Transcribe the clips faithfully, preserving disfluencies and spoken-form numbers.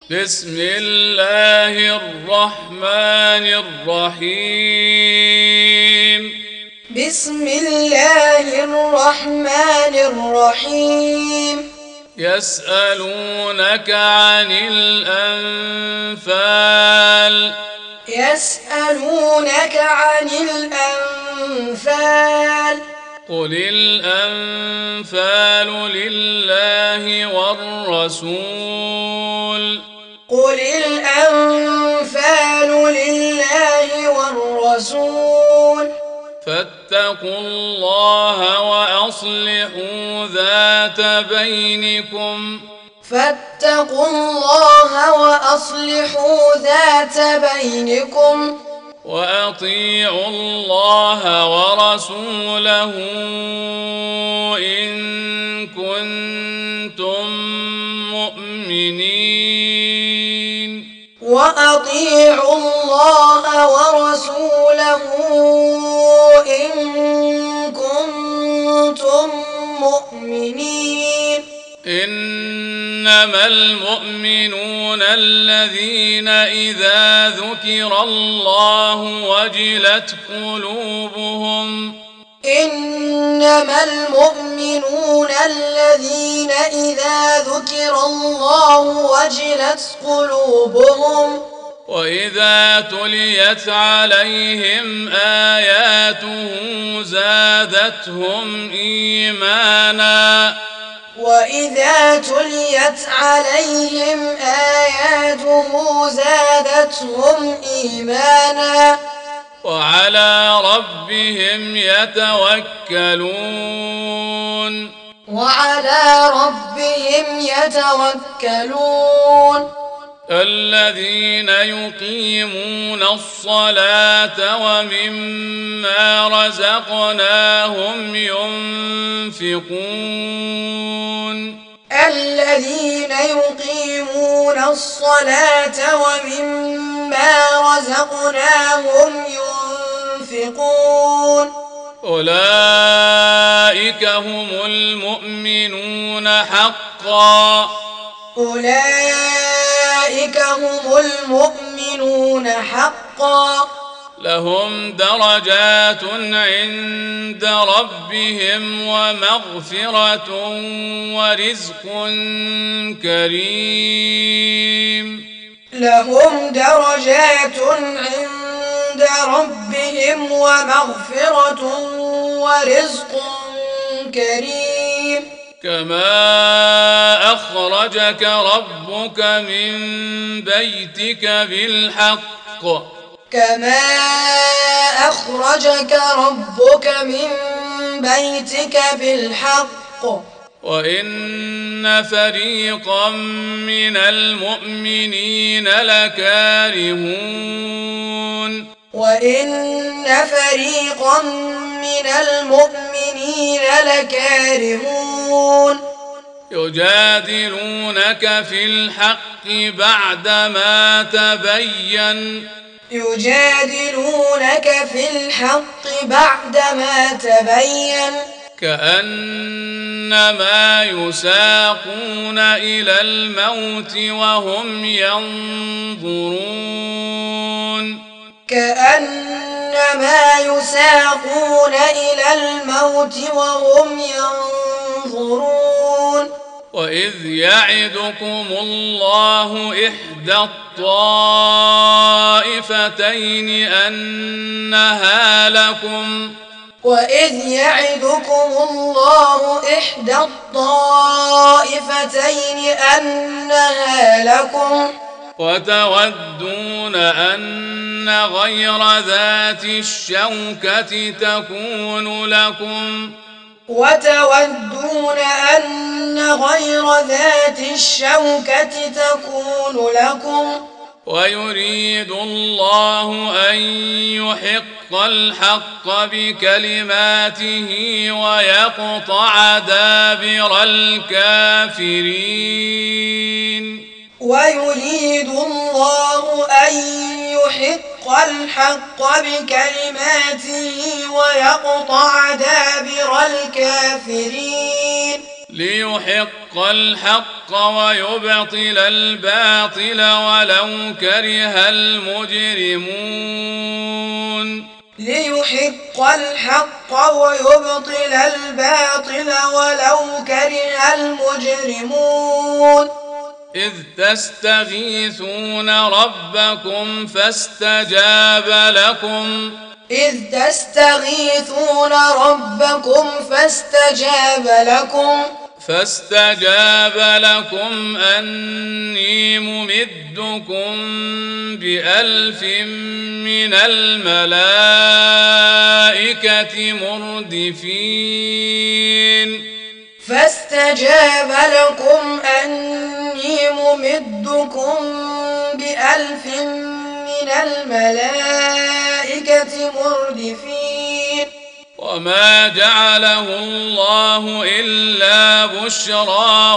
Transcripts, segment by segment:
بسم الله الرحمن الرحيم بسم الله الرحمن الرحيم يسألونك عن الأنفال يسألونك عن الأنفال قل الأنفال لله والرسول قل الأنفال لله والرسول فاتقوا الله وأصلحوا ذات بينكم فاتقوا الله وأصلحوا ذات بينكم وأطيعوا الله ورسوله إن كنتم مؤمنين وأطيعوا الله ورسوله إن كنتم مؤمنين إنما المؤمنون الذين إذا ذكر الله وجلت قلوبهم إنما المؤمنون الذين إذا ذكر الله وجلت قلوبهم وإذا تليت عليهم آياته زادتهم إيمانا وإذا تليت عليهم آياته زادتهم إيمانا وعلى ربهم يتوكلون وعلى ربهم يتوكلون الذين يقيمون الصلاة ومما رزقناهم ينفقون الذين يقيمون الصلاة ومما رزقناهم ينفقون أولئك هم المؤمنون حقا أولئك هم المؤمنون حقا لهم درجات عند ربهم ومغفرة ورزق كريم لهم درجات عند ربهم ومغفرة ورزق كريم كما أخرجك ربك من بيتك بالحق كما أخرجك ربك من بيتك بالحق وإن فريقا من المؤمنين لكارهون وإن فريقا من المؤمنين لكارهون يجادلونك في الحق بعدما تبين يجادلونك في الحق بعدما تبين كأنما يساقون إلى الموت وهم ينظرون كأنما يساقون إلى الموت وهم ينظرون وإذ يعدكم الله إحدى الطائفتين أنها لكم وإذ يعدكم الله إحدى الطائفتين أنها لكم وتودون أن غير ذات الشوكة تكون لكم وتودون أن غير ذات الشوكة تكون لكم ويريد الله أن يحق الحق بكلماته ويقطع دابر الكافرين ويريد الله أن يحق الحق بكلماته ويقطع دابر الكافرين ليحق الحق ويبطل الباطل ولو كره المجرمون ليحق الحق ويبطل الباطل ولو كره المجرمون إذ تستغيثون ربكم فاستجاب لكم إذ تستغيثون ربكم فاستجاب لكم فاستجاب لكم أني ممدكم بألف من الملائكة مردفين فاستجاب لكم أني ممدكم بألف من الملائكة مردفين وما جعله الله إلا بشرى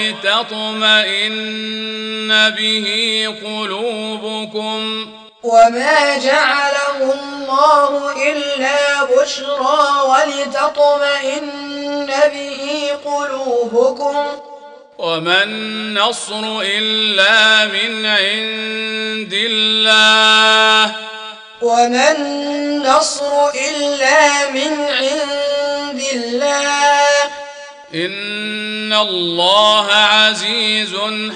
ولتطمئن به قلوبكم وما جعله الله إلا بشرى ولتطمئن به قلوبكم وما النصر إلا من عند الله وما النصر إلا من عند الله إن الله عزيز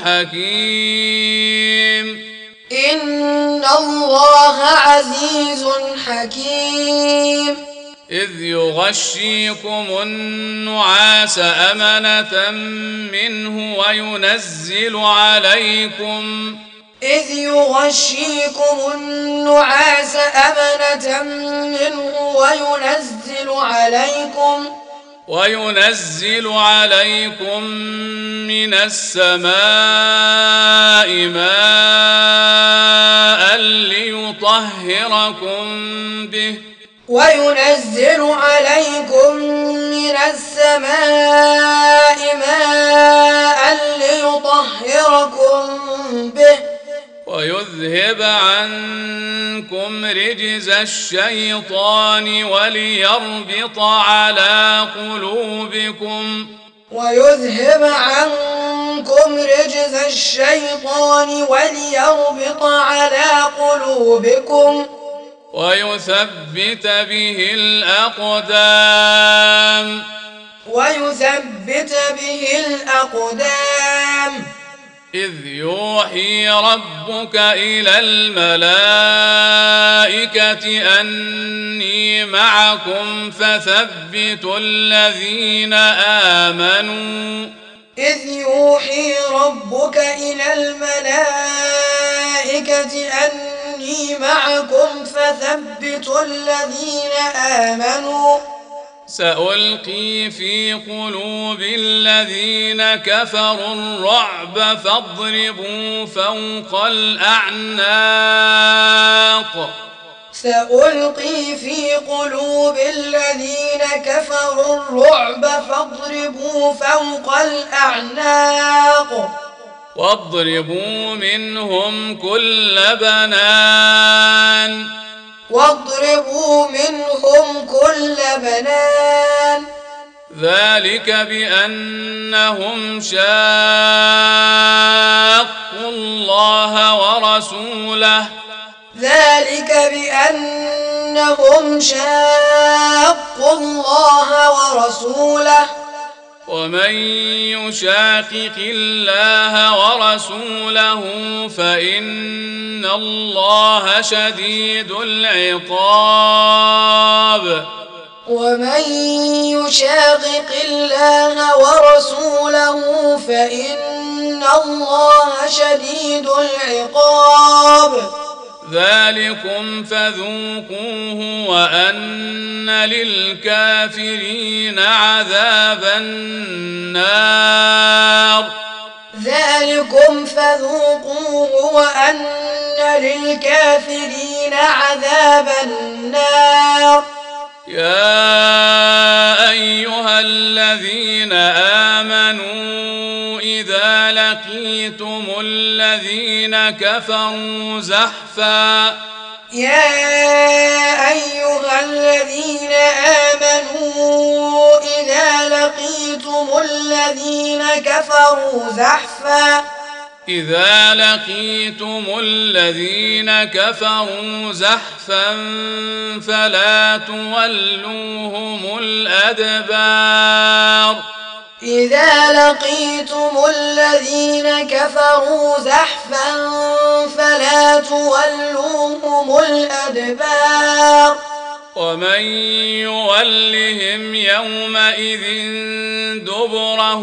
حكيم إن الله عزيز حكيم إذ يغشيكم النعاس أمنة منه وينزل عليكم إذ يغشيكم النعاس أمنة منه وينزل عليكم وينزل عليكم من السماء ماء ليطهركم به وينزل عليكم من السماء ماء ليطهركم به ويذهب عنكم رجز الشيطان وليربط على قلوبكم ويذهب عنكم رجز الشيطان وليربط على قلوبكم ويثبت به الأقدام ويثبت به الأقدام إذ يوحي ربك إلى الملائكة أني معكم فثبتوا الذين آمنوا إذ يوحي ربك إلى الملائكة أني معكم فثبتوا الذين آمنوا سألقي في قلوب الذين كفروا الرعب فاضربوا فوق الأعناق سألقي في قلوب الذين كفروا الرعب فاضربوا فوق الأعناق واضربوا منهم كل بنان واضربوا منهم كل بنان ذلك بأنهم شاقوا الله ورسوله ذلك بأنهم شاقوا الله ورسوله ومن يشاقق الله ورسوله فإن الله شديد العقاب ومن يشاقق الله ورسوله فإن الله شديد العقاب ذلكم فذوقوه وأن للكافرين عذاب النار ذلكم فذوقوه وأن للكافرين عذاب النار يا أيها الذين آمنوا إذا لقيتم الذين كفروا زحفا يا أيها الذين آمنوا إذا لقيتم لقيتم الذين كفروا زحفا إذا لقيتم الذين كفروا زحفا فلا تولوهم الأدبار إذا لقيتم الذين كفروا زحفا فلا تولوهم الأدبار ومن يولهم يومئذ دبره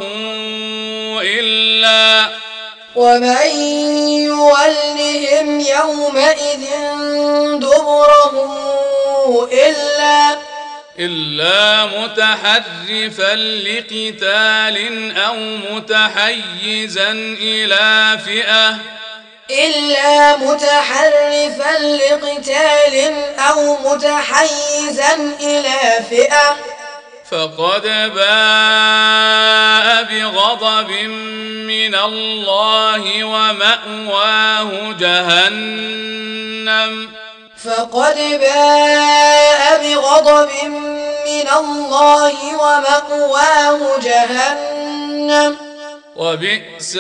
إلا ومن يولهم يومئذ دبره إلا إلا متحرفا لقتال أو متحيزا إلى فئة إلا متحرفا لقتال أو متحيزا إلى فئة فقد باء بغضب من الله ومأواه جهنم فقد باء بغضب من الله ومأواه جهنم وبئس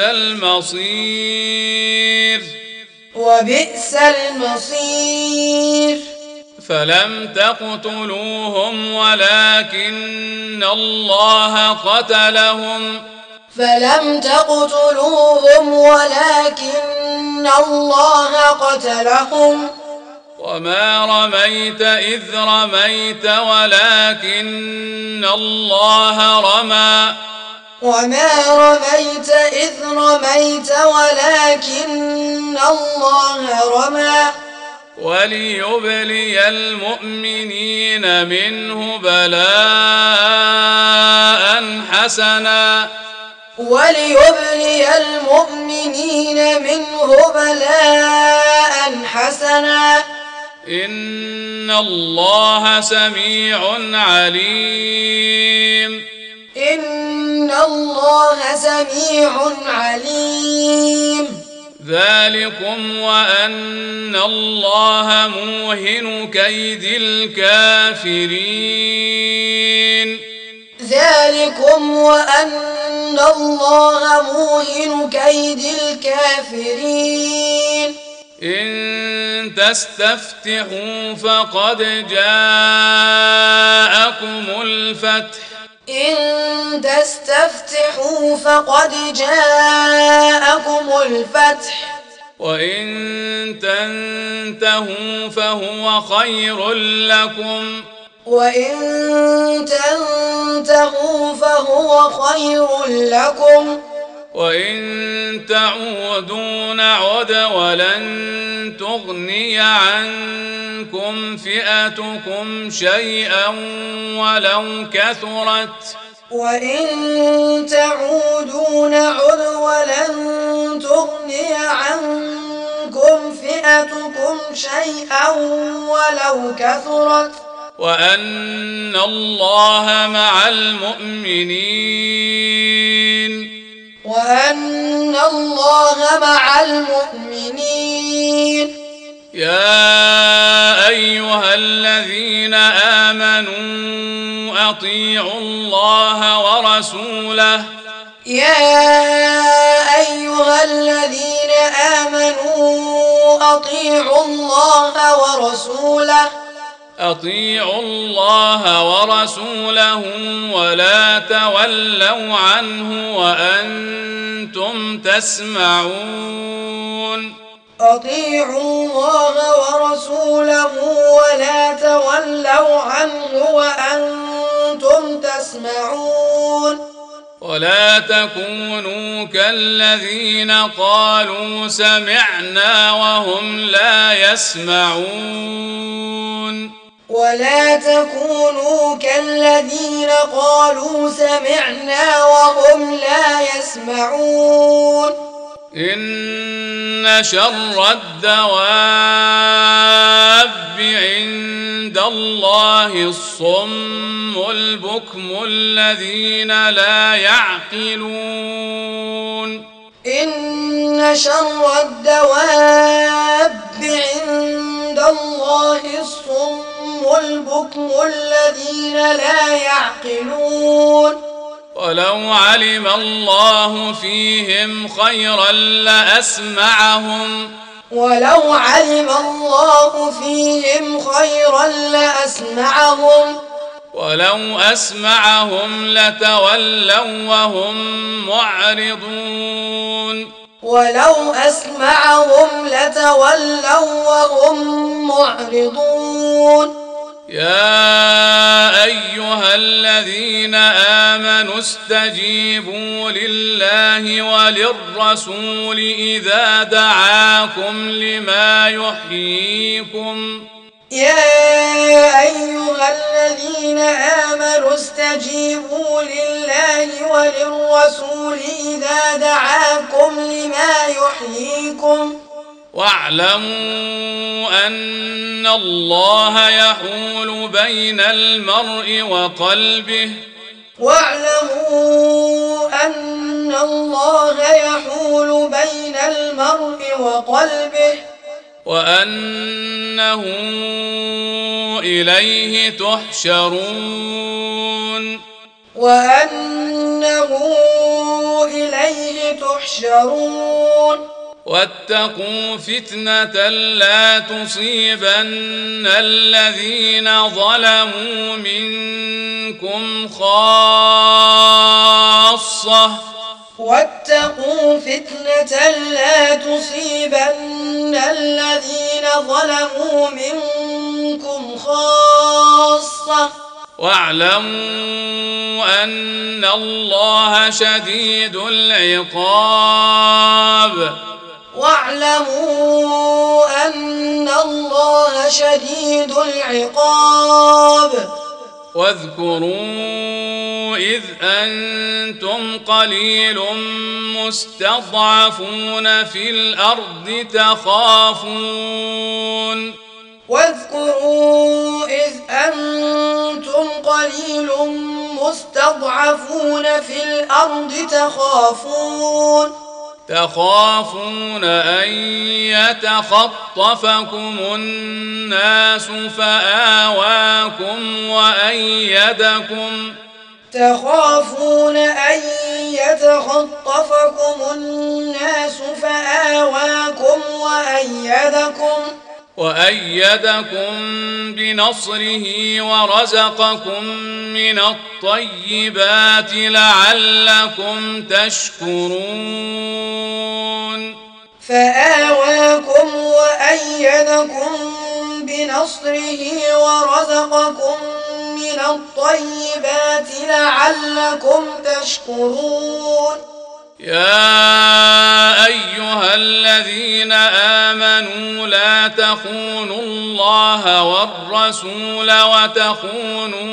المصير وبئس المصير فلم تقتلوهم ولكن الله قتلهم فلم تقتلوهم ولكن الله قتلهم وما رميت إذ رميت ولكن الله رمى وما رميت إذ رميت ولكن الله رمى وليبلي المؤمنين منه بلاء حسنا وليبلي المؤمنين منه بلاء حسنا إن الله سميع عليم إن الله سميع عليم ذلكم وأن الله موهن كيد الكافرين ذلكم وأن الله موهن كيد الكافرين إن تستفتحوا فقد جاءكم الفتح إن تستفتحوا فقد جاءكم الفتح وإن تنتهوا فهو خير لكم وإن تنتهوا فهو خير لكم وإن تعودوا نعد ولن تغني عنكم فئتكم شيئا ولو كثرت وإن تعودوا نعد ولن تغني عنكم فئتكم شيئا ولو كثرت وأن الله مع المؤمنين وأن الله مع المؤمنين يا أيها الذين آمنوا أطيعوا الله ورسوله يا أيها الذين آمنوا أطيعوا الله ورسوله أطيعوا الله ورسوله ولا تولوا عنه وأنتم تسمعون أطيعوا الله ورسوله ولا تولوا عنه وأنتم تسمعون ولا تكونوا كالذين قالوا سمعنا وهم لا يسمعون ولا تكونوا كالذين قالوا سمعنا وهم لا يسمعون إن شر الدواب عند الله الصم البكم الذين لا يعقلون إن شر الدواب عند الله الصم البكم الذين لا يعقلون ولو علم الله فيهم خيرا لأسمعهم ولو علم الله فيهم خيرا لأسمعهم ولو أسمعهم لتولوا وهم معرضون ولو أسمعهم لتولوا وهم معرضون يا أيها الذين آمنوا استجيبوا لله وللرسول إذا دعاكم لما يحييكم يا أيها الذين آمنوا استجيبوا لله وللرسول إذا دعاكم لما يحييكم واعلموا أن الله يحول بين المرء وقلبه واعلموا أن الله يحول بين المرء وقلبه وأنه إليه تحشرون وأنه إليه تحشرون واتقوا فتنة لا تصيبن الذين ظلموا منكم خاصة واتقوا فتنة لا تصيبن الذين ظلموا منكم خاصة واعلموا أن الله شديد العقاب واعلموا أن الله شديد العقاب واذكروا إذ أنتم قليل مستضعفون في الأرض تخافون واذكروا إذ أنتم قليل مستضعفون في الأرض تخافون تخافون أن يتخطفكم الناس فآواكم وأيدكم تخافون أن يتخطفكم الناس فآواكم وأيدكم وأيدكم بنصره ورزقكم من الطيبات لعلكم تشكرون فآواكم وأيدكم بنصره ورزقكم من الطيبات لعلكم تشكرون يا أيها الذين آمنوا لا تخونوا الله والرسول وتخونوا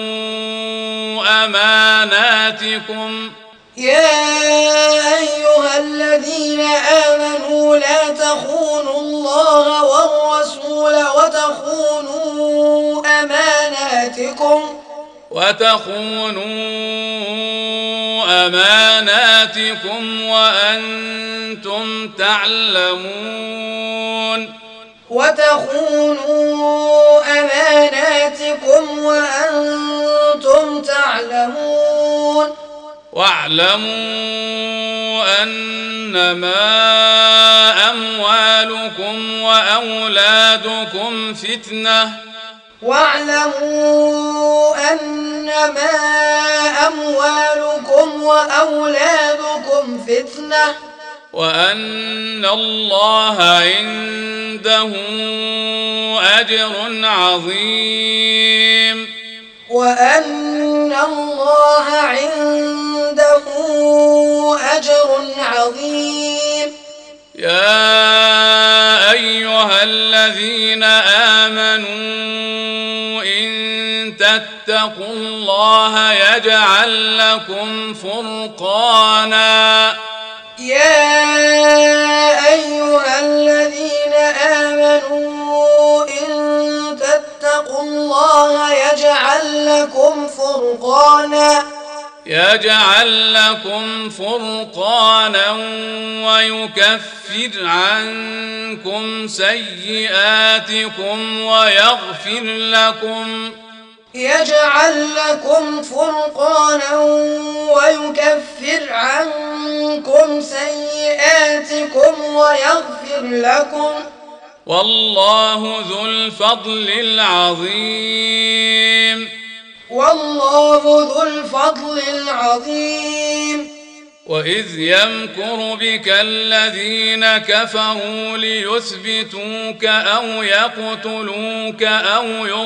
أماناتكم يا أيها الذين آمنوا لا تخونوا الله والرسول وتخونوا أماناتكم وتخونوا أماناتكم وأنتم تعلمون وتخونوا أماناتكم وأنتم تعلمون واعلموا أنما أموالكم وأولادكم فتنة واعلموا أنما أموالكم وأولادكم فتنة وأن الله عنده أجر عظيم وأن الله عنده أجر عظيم يا أيها الذين آمنوا إن تتقوا الله يجعل لكم فرقانا يا أيها الذين آمنوا إن تتقوا الله يجعل لكم فرقانا يجعل لكم فرقانا ويكفر عنكم سيئاتكم ويغفر لكم يجعل لكم فرقانا ويكفر عنكم سيئاتكم ويغفر لكم والله ذو الفضل العظيم والله ذو الفضل العظيم وإذ يمكر بك الذين كفروا ليثبتوك أو يقتلوك أو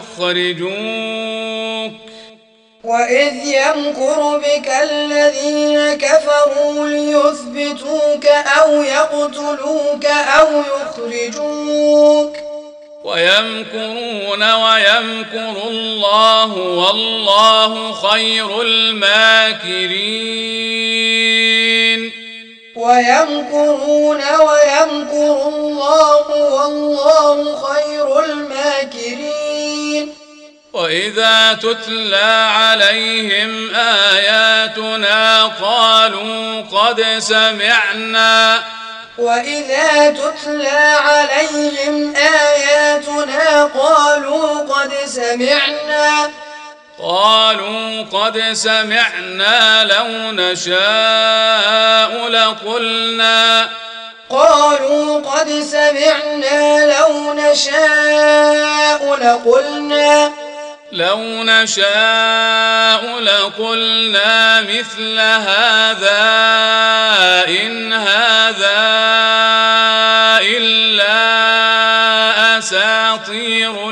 يخرجوك وإذ يمكر بك الذين كفروا ليثبتوك أو يقتلوك أو يخرجوك ويمكرون ويمكر الله والله خير الماكرين ويمكرون ويمكر الله والله خير الماكرين وإذا تتلى عليهم آياتنا قالوا قد سمعنا وإذا تتلى عليهم آياتنا قالوا قد سمعنا قالوا قد سمعنا لو نشاء لقلنا قالوا قد سمعنا لو نشاء لقلنا لو نشاء لقلنا مثل هذا إن هذا إلا أساطير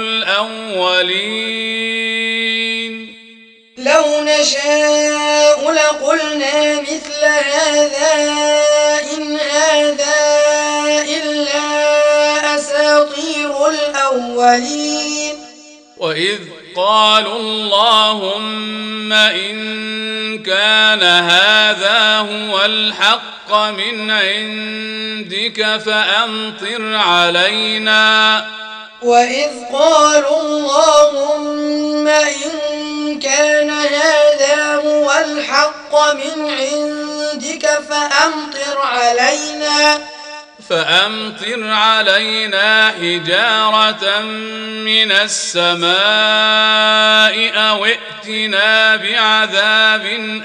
الأولين لو نشاء لقلنا مثل هذا إن هذا إلا أساطير الأولين وإذ قالوا اللهم إن كان هذا هو الحق من عندك فأمطر علينا وإذ قالوا اللهم إن كان هذا هو الحق من عندك فأمطر علينا فأمطر علينا حجارة من السماء أو ائتنا بعذاب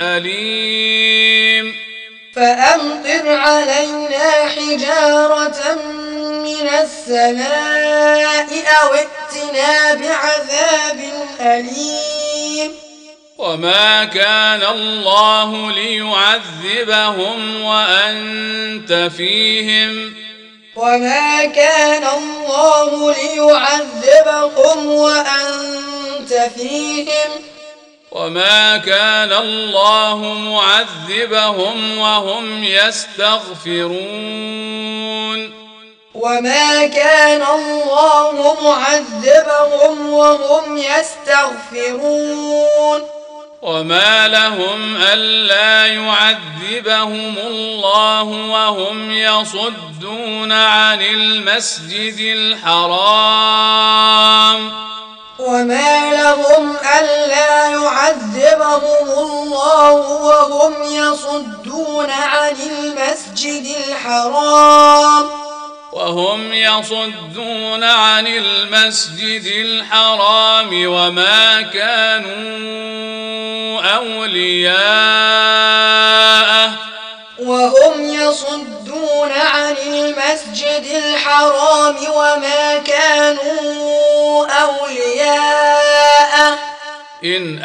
أليم فأمطر علينا حجارة من السماء أو ائتنا بعذاب أليم وما كان الله ليعذبهم وأنت فيهم وما كان الله ليعذبهم وأنت فيهم وما كان الله معذبهم وهم يستغفرون وما كان الله معذبهم وهم يستغفرون وما لهم ألا يعذبهم الله وهم يصدون عن المسجد الحرام وما لهم ألا يعذبهم الله وهم يصدون عن المسجد الحرام وهم يصدون عن المسجد الحرام وما كانوا أولياءه وهم يصدون عن المسجد الحرام وما كانوا أولياءه إن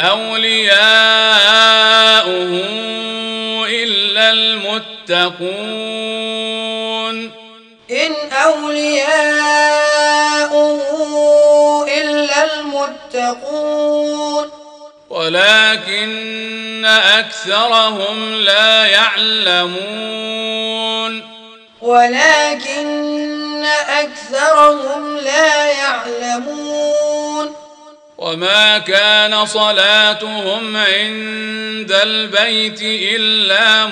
أولياؤه إلا المتقون إن أولياؤه إلا المتقون ولكن أكثرهم لا يعلمون ولكن أكثرهم لا يعلمون وما كان صلاتهم عند البيت إلا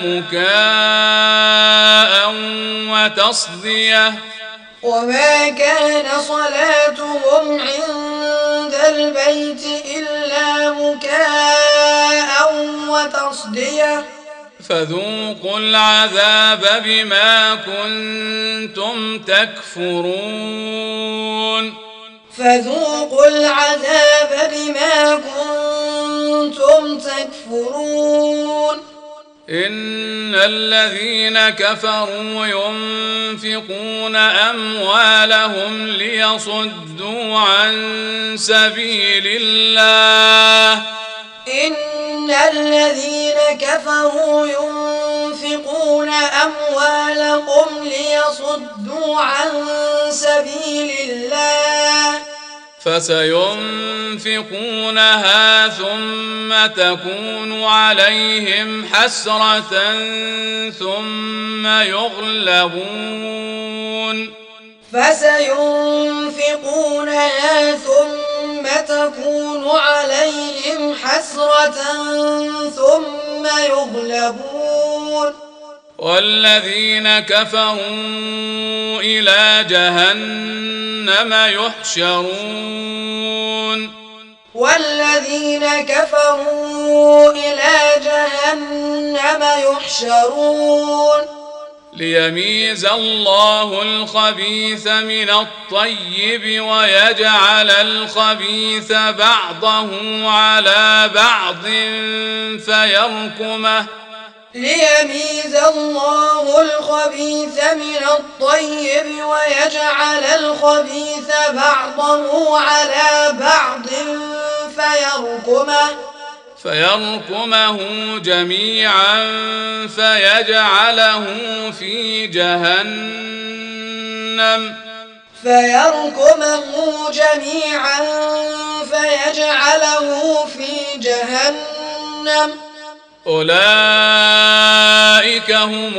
مكاء وتصدية وما كان صلاتهم عند البيت إلا مكاء وتصدية فذوقوا العذاب بما كنتم تكفرون فذوقوا العذاب بما كنتم تكفرون إن الذين كفروا ينفقون أموالهم ليصدوا عن سبيل الله إن الذين كفروا ينفقون أموالهم ليصدوا عن سبيل الله فسينفقونها ثم تكون عليهم حسرة ثم يغلبون فسينفقونها ثم تكون عليهم حسرة ثم يغلبون والذين كفروا إلى جهنم يحشرون والذين كفروا إلى جهنم يحشرون ليميز الله الخبيث من الطيب ويجعل الخبيث بعضه على بعض فيركمه ليميز الله الخبيث من الطيب ويجعل الخبيث بعضه على بعض فيركمه فيركمه جميعا فيجعله في جهنم فيركمه جميعا فيجعله في جهنم أولئك هم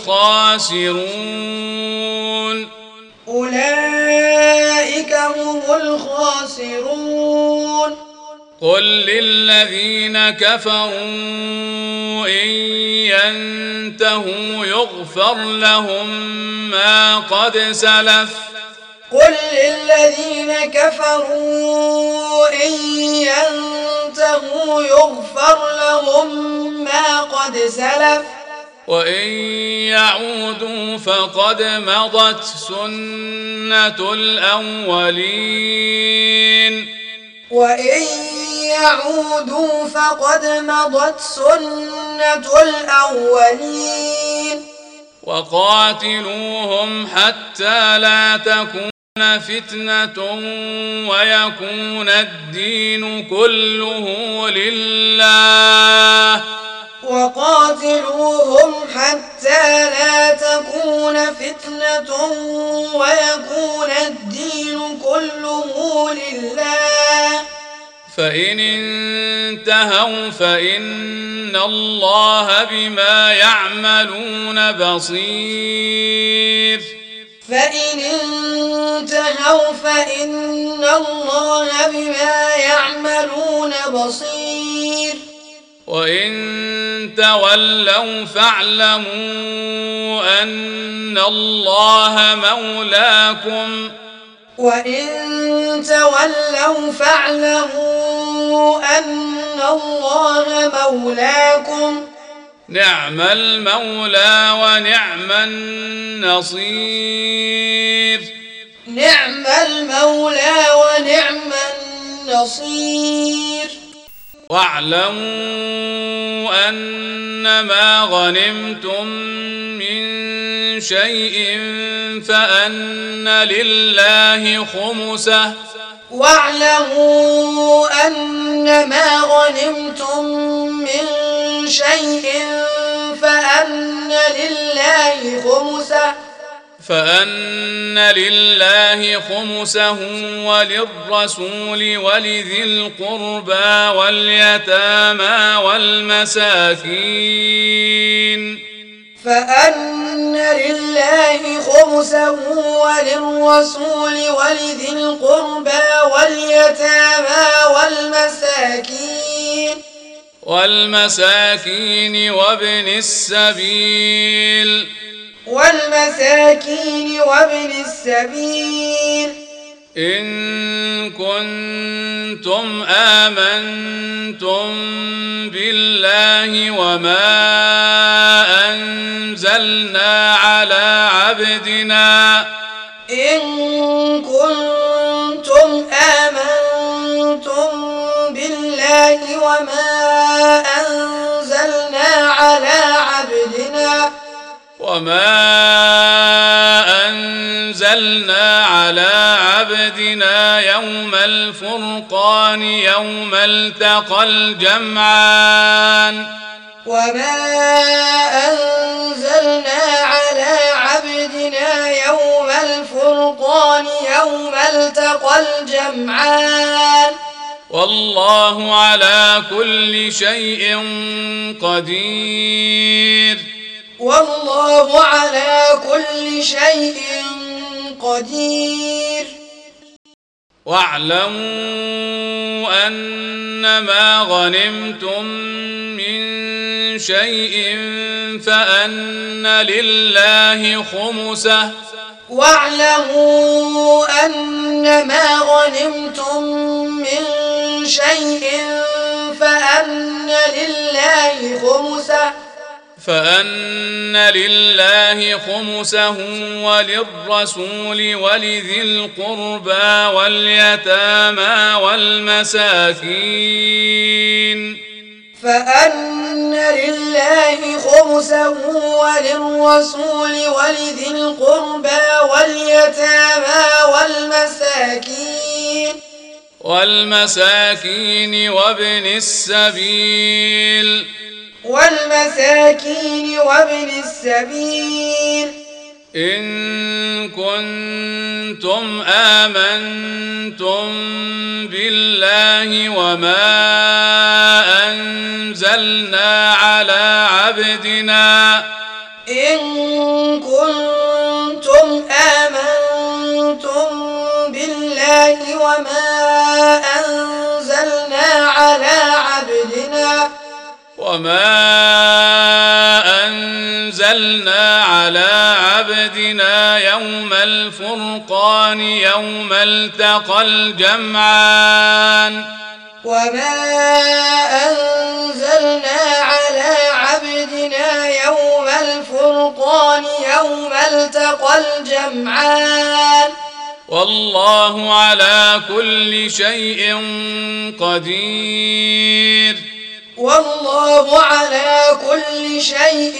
الخاسرون أولئك هم الخاسرون قل للذين كفروا إن ينتهوا يغفر لهم ما قد سلف قل للذين كفروا إن ينتهوا يغفر لهم ما قد سلف وإن يعودوا فقد مضت سنة الأولين وإن يعودوا فقد مضت سنة الأولين وقاتلوهم حتى لا تكون فتنة ويكون الدين كله لله وقاتلوهم حتى لا تكون فتنة ويكون الدين كله لله فإن انتهوا فإن الله بما يعملون بصير فإن انتهوا فإن الله بما يعملون بصير وإن تولوا فاعلموا أن الله مولاكم وإن تولوا فاعلموا أن الله مولاكم نعم المولى ونعم النصير نعم المولى ونعم النصير واعلموا أنما غنمتم من شيء فأن لله خمسه واعلموا أنما غنمتم من شيء فأن لله خمسه فأن لله خمسه وللرسول ولذي القربى واليتامى والمساكين فأن لله خمسه وللرسول ولذي القربى واليتامى والمساكين والمساكين وابن السبيل والمساكين وابن السبيل إن كنتم آمنتم بالله وما أنزلنا على عبدنا إن كنتم وما أنزلنا على عبدنا وما أنزلنا على عبدنا يوم الفرقان يوم التقى الجمعان وما أنزلنا على عبدنا يوم الفرقان يوم التقى الجمعان والله على كل شيء قدير والله على كل شيء قدير واعلموا أنما غنمتم من شيء فأن لله خمسه واعلموا أنما غنمتم من شيء فأن لله خمسه فأن لله خمسه وللرسول ولذي القربى واليتامى والمساكين فأن لله خمسه وللرسول ولذي القربى واليتامى والمساكين والمساكين وابن السبيل والمساكين وابن السبيل إن كنتم آمنتم بالله وما أنزلنا على عبدنا إن كنتم آمنتم بالله وما أنزلنا على عبدنا وما أنزلنا على عبدنا يوم الفرقان يوم التقى الجمعان وما أنزلنا على عبدنا يوم الفرقان يوم التقى الجمعان والله على كل شيء قدير والله على كل شيء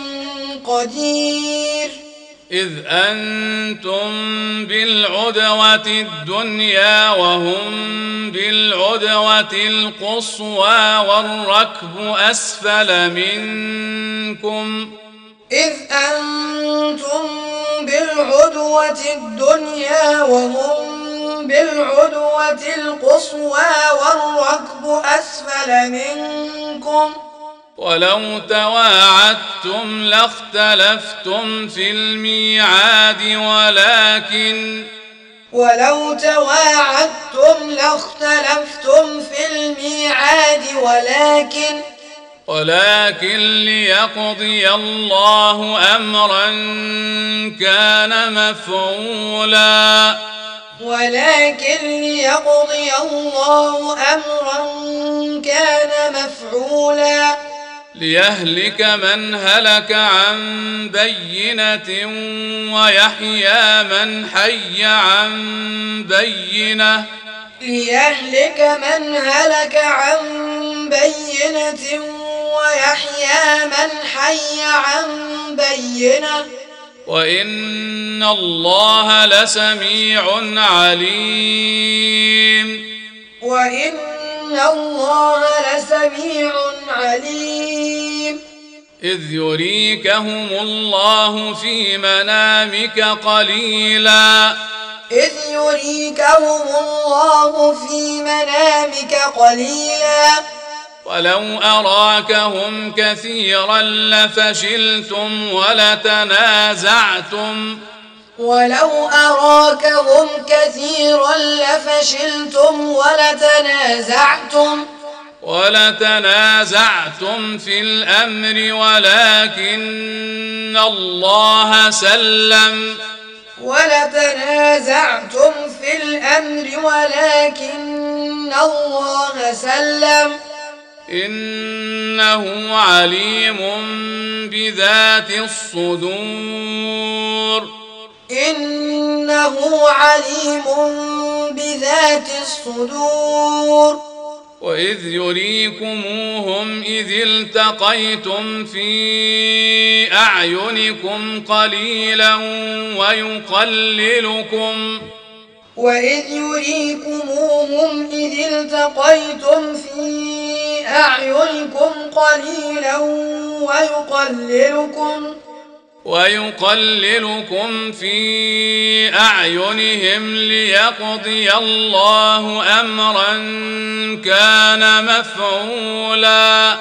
قدير إذ أنتم بالعدوة الدنيا وهم بالعدوة القصوى والركب أسفل منكم إذ أنتم بالعدوة الدنيا وهم بالعدوة القصوى والركب أسفل منكم ولو تواعدتم لاختلفتم في الميعاد ولكن ولو تواعدتم لاختلفتم في الميعاد ولكن ولكن ليقضي الله أمرا كان مفعولا ولكن ليقضي الله أمرا كان مفعولا ليهلك من هلك عن بينة ويحيى من حي عن بينة ليهلك من هلك عن بينة ويحيى من حي عن بينة وإن الله لسميع عليم وإن الله لسميع عليم إذ يريكهم الله في منامك قليلا إذ يريكهم الله في منامك قليلا ولو أراكهم كثيرا لفشلتم ولتنازعتم ولو أراكهم كثيرا لفشلتم ولتنازعتم ولتنازعتم في الأمر ولكن الله سلم ولتنازعتم في الأمر ولكن الله سلم إنه عليم بذات الصدور إنه عليم بذات الصدور وإذ يريكموهم إذ التقيتم في أعينكم قليلا ويقللكم وإذ يريكموهم إذ التقيتم في أعينكم قليلا ويقللكم ويقللكم في أعينهم ليقضي الله أمرا كان مفعولا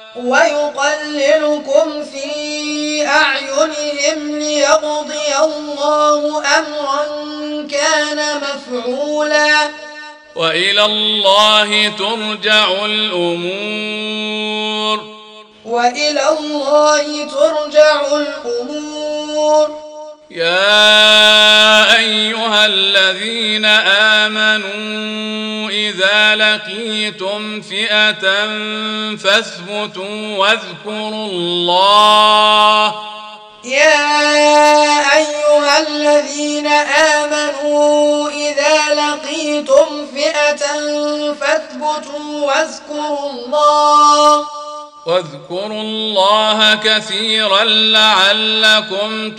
ويقللكم في أعينهم ليقضي الله أمرا كان مفعولا وإلى الله ترجع الأمور وإلى الله ترجع الأمور يا أيها الذين آمنوا إذا لقيتم فئة فاثبتوا واذكروا الله يا أيها الذين آمنوا إذا لقيتم فئة فاثبتوا واذكروا الله واذكروا الله كثيرا لعلكم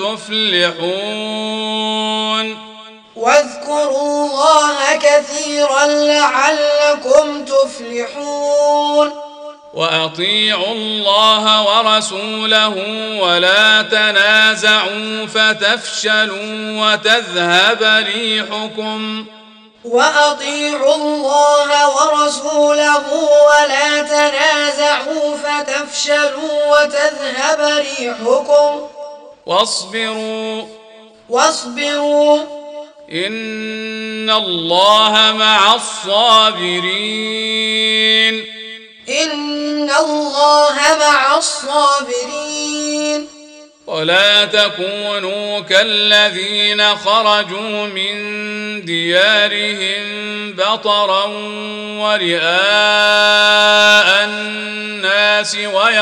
تفلحون واذكروا الله كثيرا لعلكم تفلحون وأطيعوا الله ورسوله ولا تنازعوا فتفشلوا وتذهب ريحكم وأطيعوا الله ورسوله ولا تنازعوا فتفشلوا وتذهب ريحكم واصبروا واصبروا إن الله مع الصابرين إن الله مع الصابرين ولا تكونوا كالذين خرجوا من ديارهم بطرا ورئاء الناس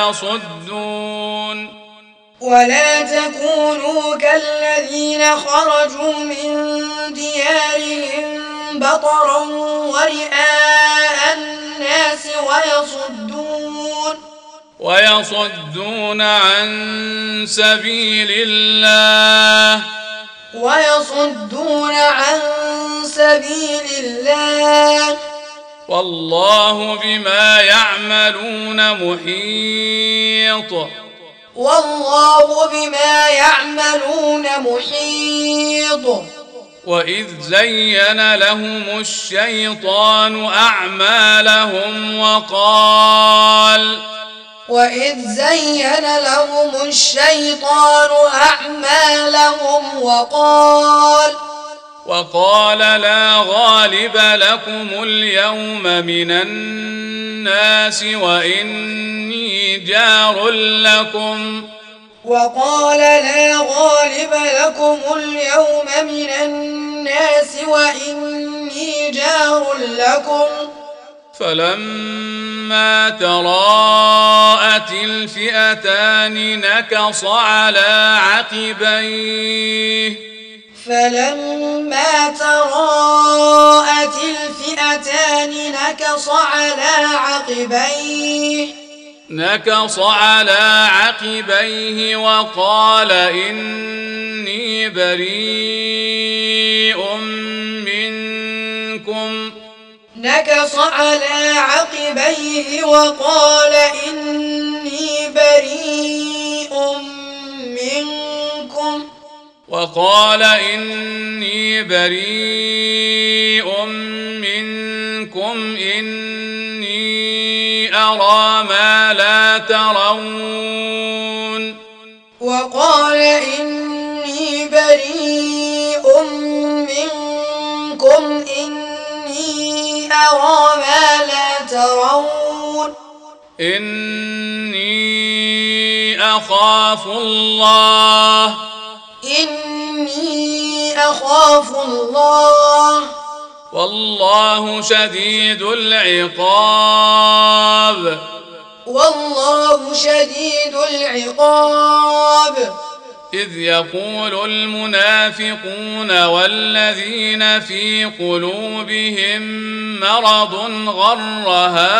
ويصدون ولا تكونوا كالذين خرجوا من ديارهم بطرا ورئاء الناس ويصدون ويصدون عن سبيل الله ويصدون عن سبيل الله والله بما يعملون محيط والله بما يعملون محيط وإذ زين لهم الشيطان أعمالهم وقال وإذ زين لهم الشيطان أعمالهم وقال وقال لا غالب لكم اليوم من الناس وإني جار لكم وقال لا غالب لكم اليوم من الناس وإني جار لكم فلما تراءت الفئتان نكص على عقبيه فلما تراءت الفئتان نكص على عقبيه نكص على عقبيه وقال إني بريء منكم نكص على عقبيه وقال إني بريء منكم وقال إني بريء منكم إني أرى ما لا ترون وقال إني بريء منكم إني أرى ما لا ترون إني أخاف الله إني أخاف الله والله شديد العقاب والله شديد العقاب إذ يقول المنافقون والذين في قلوبهم مرض غر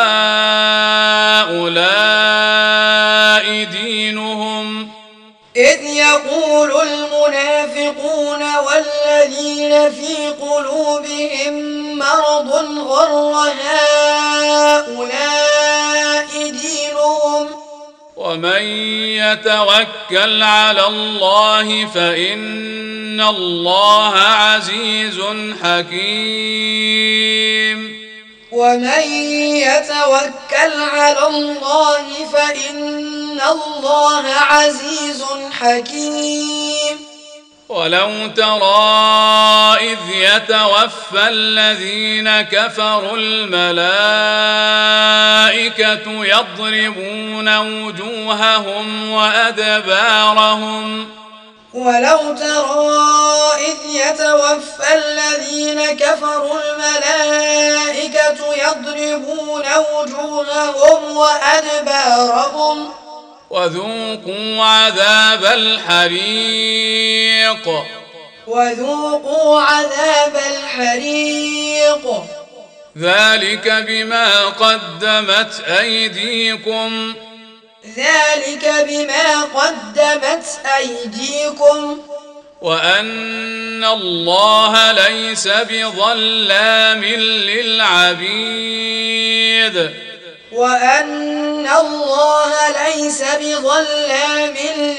هؤلاء دينهم إذ يقول المنافقون والذين في قلوبهم مرض غر هؤلاء دينهم ومن يتوكل على الله فإن الله عزيز حكيم ومن يتوكل على الله فإن الله عزيز حكيم ولو ترى إذ يتوفى الذين كفروا الملائكة يضربون وجوههم وأدبارهم ولو ترى إذ يتوفى الذين كفروا الملائكة يضربون وجوههم وأدبارهم وذوقوا عذاب الحريق وذوقوا عذاب الحريق ذلك بما قدمت أيديكم ذلك بما قدمت أيديكم وأن الله ليس بظلام للعبيد وأن الله ليس بظلام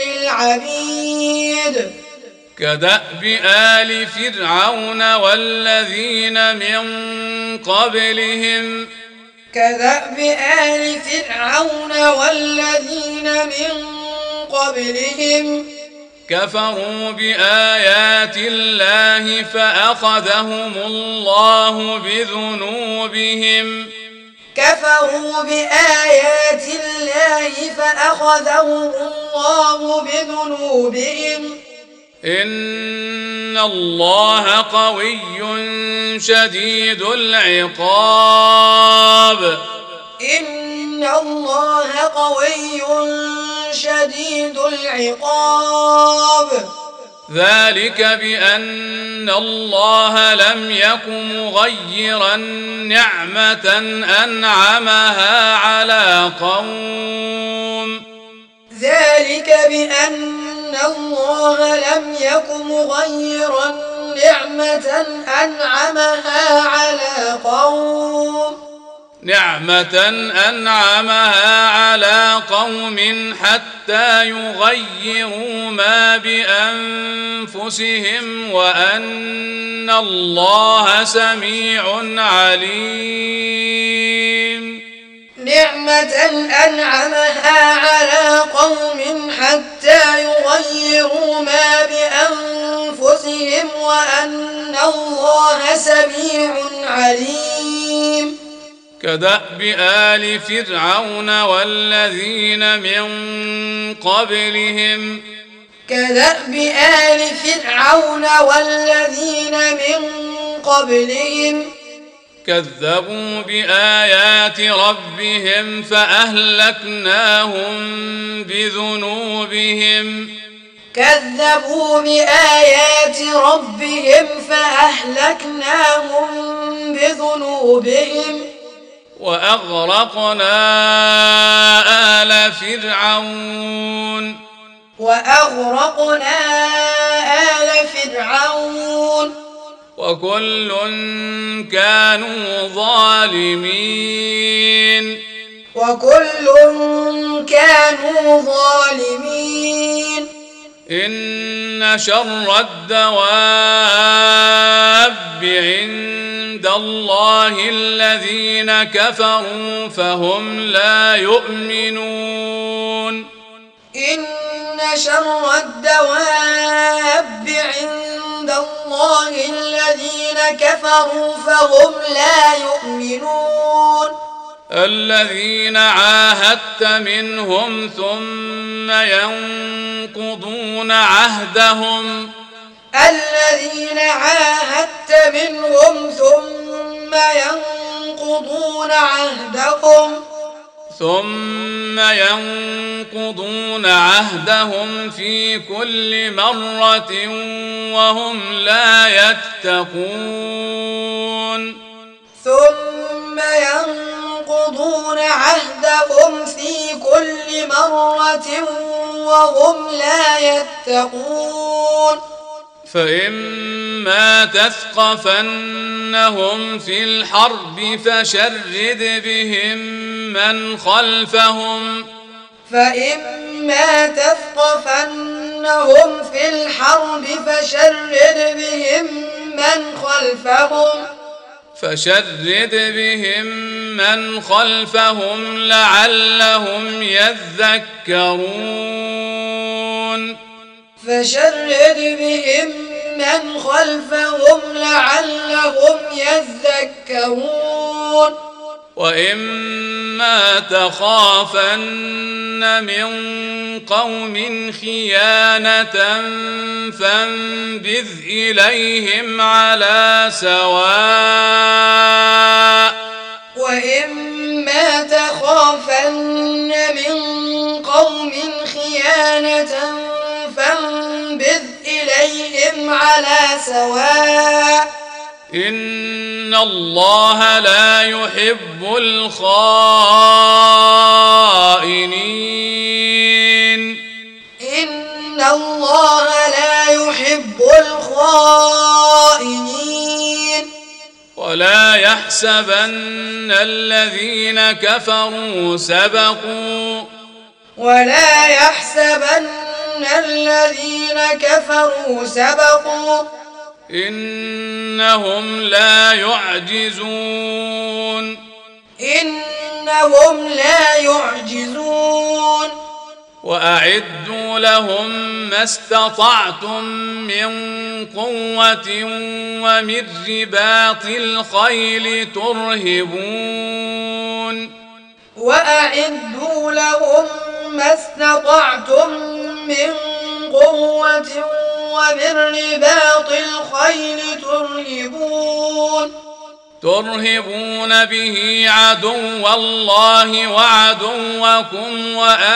للعبيد كدأب آل فرعون والذين من قبلهم كدأب آل فرعون والذين من قبلهم كفروا بآيات الله فأخذهم الله بذنوبهم كفروا بآيات الله فأخذهم الله بذنوبهم إن الله قوي شديد العقاب إن الله قوي شديد العقاب ذلك بأن الله لم يك مغيرا نعمة أنعمها على قوم ذلك بأن الله لم يك مغيرا نعمة أنعمها على قوم نعمة أنعمها على قوم حتى يغيروا ما بأنفسهم وأن الله سميع عليم نعمة أنعمها على قوم حتى يغيروا ما بأنفسهم وأن الله سميع عليم كدأب آل فرعون والذين من قبلهم كدأب آل فرعون والذين من قبلهم كذبوا بآيات ربهم فأهلكناهم بذنوبهم كذبوا بآيات ربهم فأهلكناهم بذنوبهم وأغرقنا آل فرعون وأغرقنا آل فرعون وكل كانوا ظالمين وكل كانوا ظالمين إن شر الدواب عند الله الذين كفروا فهم لا يؤمنون إن شر الدواب عند الله الذين كفروا فهم لا يؤمنون الذين عاهدت منهم ثم ينقضون عهدهم الذين عاهدت منهم ثم ينقضون عهدهم ثم ينقضون عهدهم في كل مرة وهم لا يتقون ثم ينقضون عهدهم في كل مرة وهم لا يتقون فإما تثقفنهم في الحرب فشرد بهم من خلفهم فإما تثقفنهم في الحرب فشرد بهم من خلفهم فشرد بهم من خلفهم لعلهم يذكرون فشرد بهم من خلفهم لعلهم يذكرون وإما تخافن من قوم خيانة فانبذ إليهم على سواء وإما تخافن من قوم خيانة فانبذ إليهم على سواء إن الله لا يحب الخائنين إن الله لا يحب الخائنين ولا يحسبن الذين كفروا سبقوا ولا يحسبن الذين كفروا سبقوا إنهم لا يعجزون إنهم لا يعجزون وأعدوا لهم ما استطعتم من قوة ومن رباط الخيل ترهبون وأعدوا لهم ما استطعتم من قوة ومن رباط الخيل ترهبون ترهبون به عدو الله وعدوكم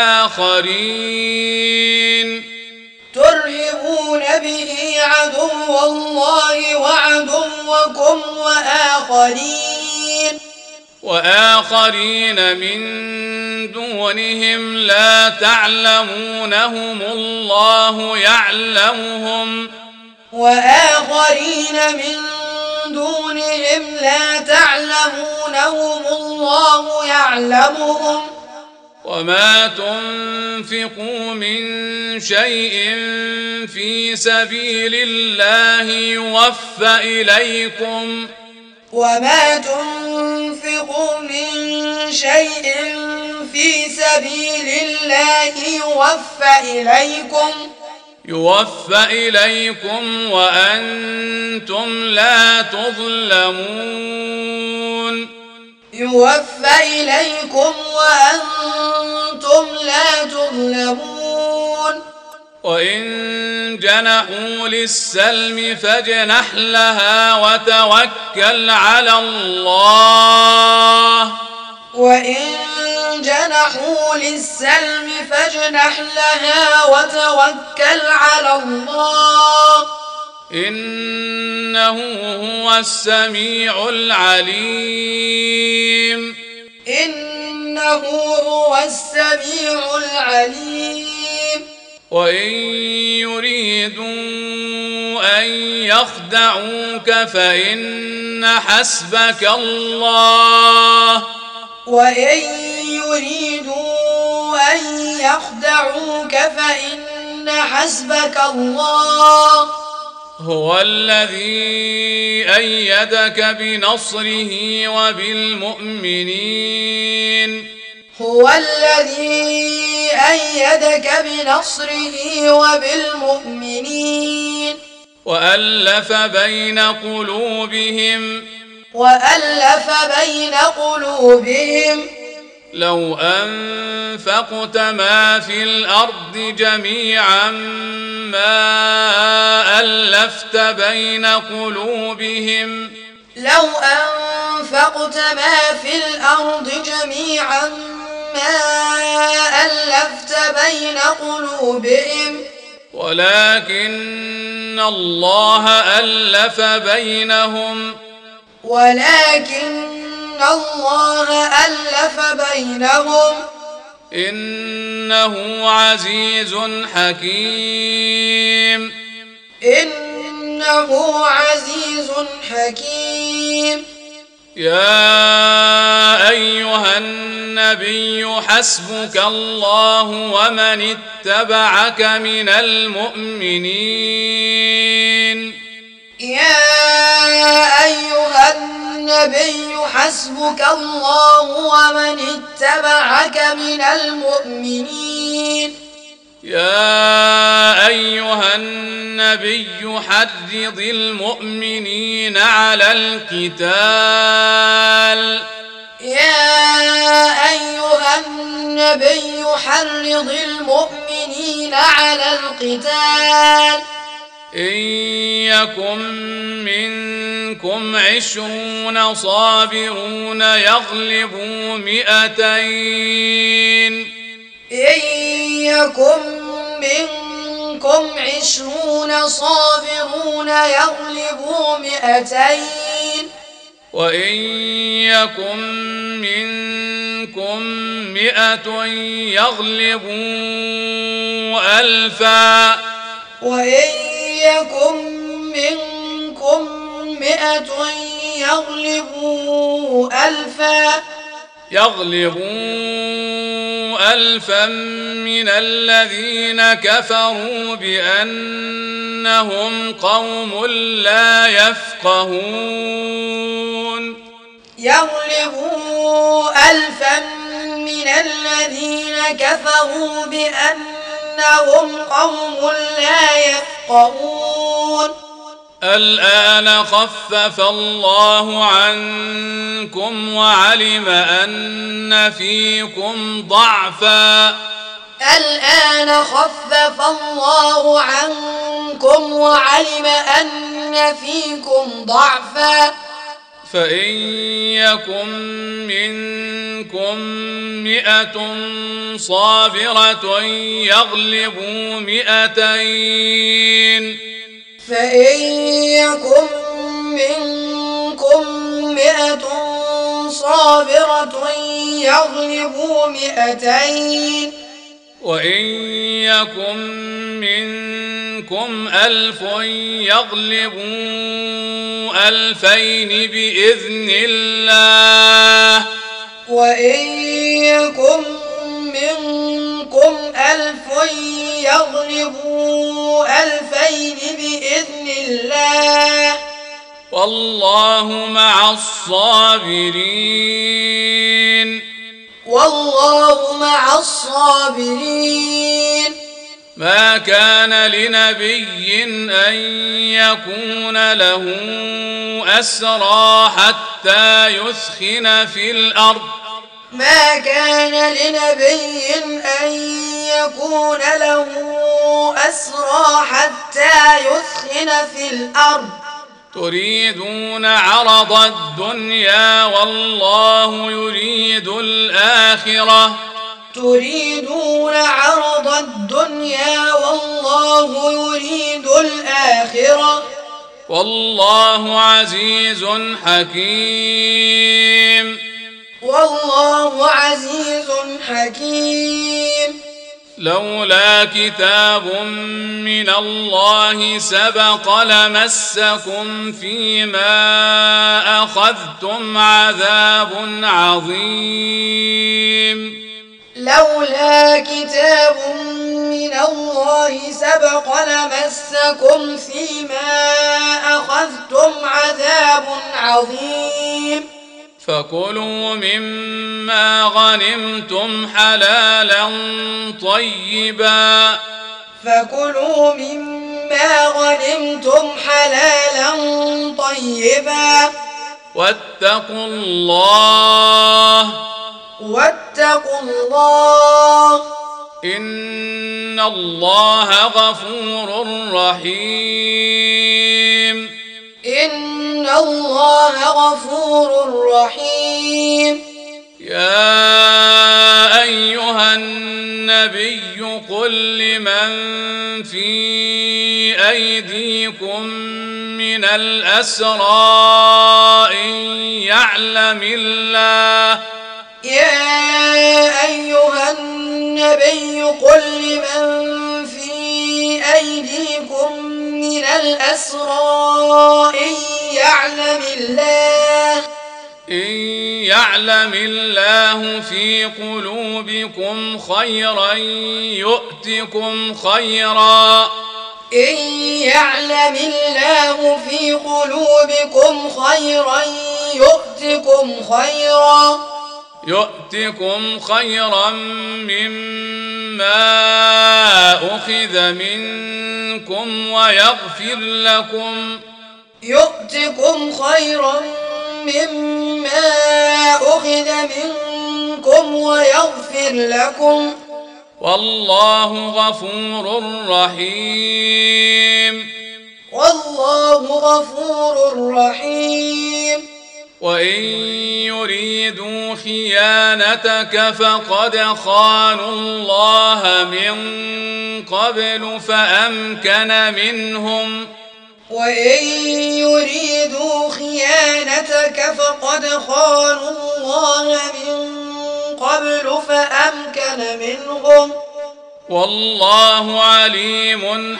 وآخرين ترهبون به عدو الله وعدوكم وآخرين وآخرين من دونهم لا تعلمونهم الله يعلمهم وآخرين من دونهم لا تعلمونهم الله يعلمهم وما تنفقوا من شيء في سبيل الله يوفى إليكم وما تنفقوا من شيء في سبيل الله يوفى إليكم يوفى إليكم وأنتم لا تظلمون يوفى إليكم وأنتم لا تظلمون وإن جنحوا للسلم فاجنح لها وتوكل على الله وإن جنحوا للسلم فاجنح لها وتوكل على الله إنه هو السميع العليم إنه هو السميع العليم وإن يريدوا أن يخدعوك فإن حسبك الله وإن يريدوا أن يخدعوك فإن حسبك الله هو الذي أيدك بنصره وبالمؤمنين هو الذي أيدك بنصره وبالمؤمنين وألف بين قلوبهم وألف بين قلوبهم لو أنفقت ما في الأرض جميعا ما ألفت بين قلوبهم لو أنفقت ما في الأرض جميعا ما ألفت بين قلوبهم ولكن الله ألف بينهم ولكن الله ألف بينهم إنه عزيز حكيم إنه عزيز حكيم يا أيها النبي حسبك الله ومن اتبعك من المؤمنين يا أيها النبي حسبك الله ومن اتبعك من المؤمنين يا أيها النبي حرض المؤمنين على القتال يا أيها النبي حرض المؤمنين على القتال إن يكن منكم عشرون صابرون يغلبوا مئتين إن يكن منكم عشرون صابرون يغلبوا مئتين وإن يكن منكم مئة يغلبوا ألفا وإن يكن منكم مئة يغلبوا ألفا يغلبوا ألفا من الذين كفروا بأنهم قوم لا يفقهون يغلبوا ألفا من الذين كفروا بأنهم قوم لا يفقهون الآن خفف الله عنكم وعلم أن فيكم ضعفا الآن خفف الله عنكم وعلم أن فيكم ضعفا فإن يكن منكم مئة صابرة يغلبوا مئتين فإن يكن منكم مئة صابرة يغلبوا مئتين وإن يكن منكم ألف يغلبوا ألفين بإذن الله وإن يكن منكم ألف يغلبوا ألفين بإذن الله والله مع الصابرين والله مع الصابرين ما كان لنبي أن يكون له أسرى حتى يثخن في الأرض ما كان لنبي أن يكون له أسرى حتى يثخن في الأرض تريدون عرض الدنيا والله يريد الآخرة تريدون عرض الدنيا والله يريد الآخرة والله عزيز حكيم والله عزيز حكيم لولا كتاب من الله سبق لمسكم فيما أخذتم عذاب عظيم لولا كتاب من الله سبق لمسكم فيما أخذتم عذاب عظيم فكلوا مما غنمتم حلالا طيبا فكلوا مما غنمتم حلالا طيبا واتقوا الله واتقوا الله إن الله غفور رحيم إن الله غفور رحيم يا أيها النبي قل لمن في أيديكم من الأسرى إن يعلم الله يا أيها النبي قل لمن في أيديكم من الأسرى إن يعلم الله إن يعلم الله في قلوبكم خيرا يؤتكم خيرا إن يعلم الله في قلوبكم خيرا يؤتكم خيرا يؤتكم خيرا مما أخذ منكم ويغفر لكم يؤتكم خيرا مما أخذ منكم ويغفر لكم والله غفور رحيم والله غفور رحيم وإن يريدوا خيانتك فقد خانوا الله من قبل فأمكن منهم وإن يريدوا خيانتك فقد خانوا الله من قبل فأمكن منهم والله عليم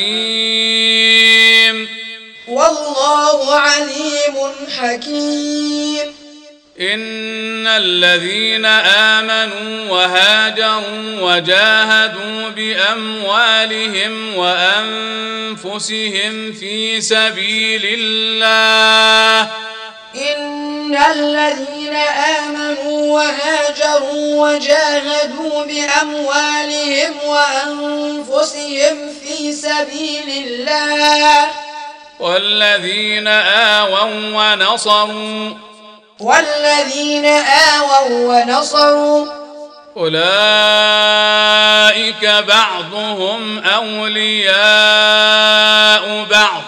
حكيم والله عليم حكيم إن الذين آمنوا وهاجروا وجاهدوا بأموالهم وأنفسهم في سبيل الله إن الذين آمنوا وهاجروا وجاهدوا بأموالهم وأنفسهم في سبيل الله والذين آووا ونصروا والذين آووا ونصروا أولئك بعضهم أولياء بعض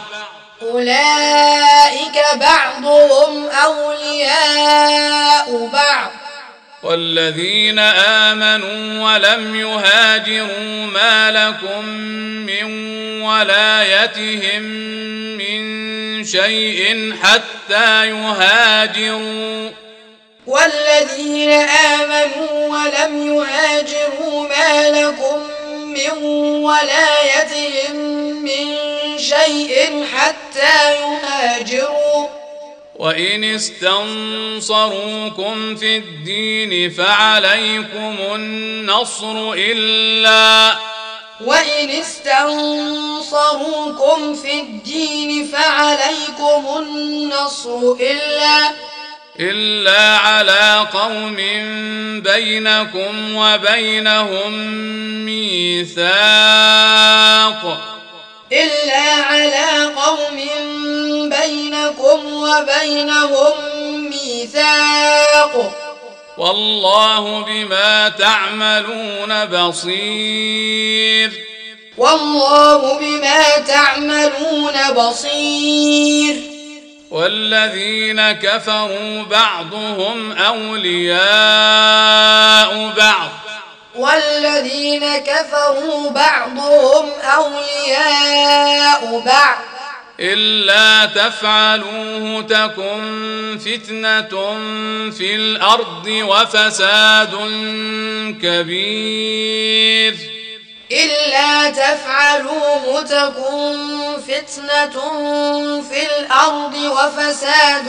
أولئك بعضهم أولياء بعض والذين آمنوا ولم يهاجروا ما لكم من ولايتهم من شيء حتى يهاجروا والذين آمنوا ولم يهاجروا ما لكم من ولايتهم من شيء حتى يهاجروا وإن استنصروكم في الدين فعليكم النصر إلا وإن استنصروكم في الدين فعليكم النصر إلا إلا على قوم بينكم وبينهم ميثاق إلا على قوم بينكم وبينهم ميثاق والله بما تعملون بصير والله بما تعملون بصير والذين كفروا بعضهم أولياء بعض والذين كفروا بعضهم أولياء بعض إلا تفعلوه تكن فتنة في الأرض وفساد كبير إلا تفعلوه تكن فتنة في الأرض وفساد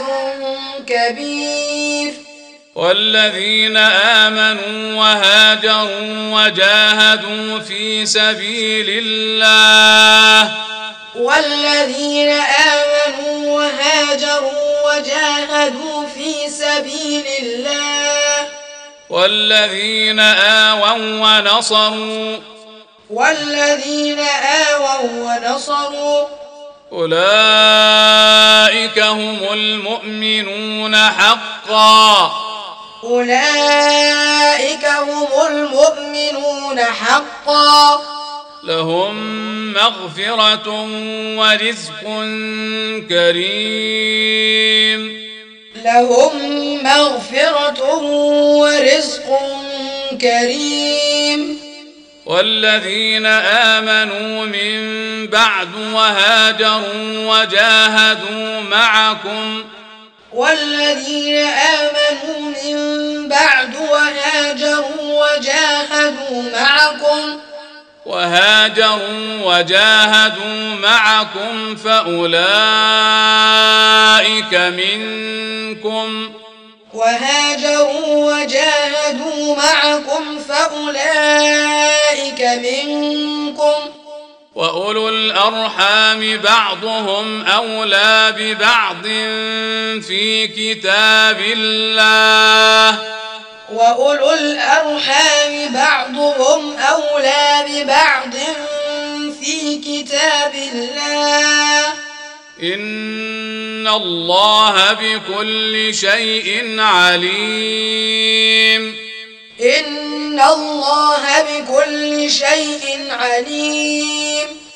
كبير والذين آمنوا وهاجروا وجاهدوا في سبيل الله والذين آمنوا وهاجروا وجاهدوا في سبيل الله والذين آووا ونصروا والذين آووا ونصروا أولئك هم المؤمنون حقا أولئك هم المؤمنون حقا لهم مغفرة ورزق كريم لهم مغفرة ورزق كريم. والذين آمنوا من بعد وهاجروا وجاهدوا معكم والذين آمنوا من بعد وهاجروا وجاهدوا معكم وهاجروا وجاهدوا معكم فأولئك منكم وهاجروا وجاهدوا معكم فأولئك منكم وأولو الأرحام بعضهم أولى ببعض في كتاب الله وأولو الأرحام بعضهم أولى ببعض في كتاب الله إن الله بكل شيء عليم. إن الله بكل شيء عليم.